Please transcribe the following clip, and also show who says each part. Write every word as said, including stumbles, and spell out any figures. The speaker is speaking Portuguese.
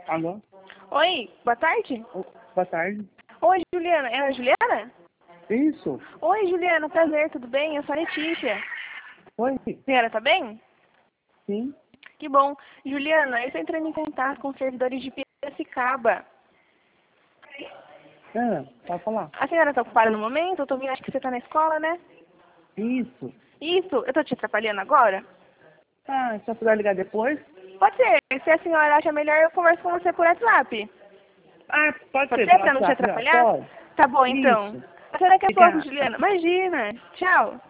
Speaker 1: Alô?
Speaker 2: Oi, boa tarde.
Speaker 1: Oh, boa tarde.
Speaker 2: Oi, Juliana. É a Juliana?
Speaker 1: Isso.
Speaker 2: Oi, Juliana. Prazer, tudo bem? Eu sou a Letícia.
Speaker 1: Oi.
Speaker 2: A senhora tá bem?
Speaker 1: Sim.
Speaker 2: Que bom. Juliana, eu estou entrando em contato com os servidores de Piracicaba.
Speaker 1: Ah, pode falar.
Speaker 2: A senhora está ocupada no momento? Eu tô vendo, acho que você está na escola, né?
Speaker 1: Isso.
Speaker 2: Isso, eu tô te atrapalhando agora?
Speaker 1: Ah, se eu puder ligar depois?
Speaker 2: Pode ser. Se a senhora acha melhor, eu converso com você por WhatsApp.
Speaker 1: Ah, pode,
Speaker 2: Pode
Speaker 1: ser.
Speaker 2: ser,
Speaker 1: Pelo
Speaker 2: pra não te
Speaker 1: WhatsApp, já.
Speaker 2: atrapalhar?
Speaker 1: Pode.
Speaker 2: Tá bom, então.
Speaker 1: Isso.
Speaker 2: A senhora quer pouco,
Speaker 1: Obrigada.
Speaker 2: Juliana? Imagina. Tchau.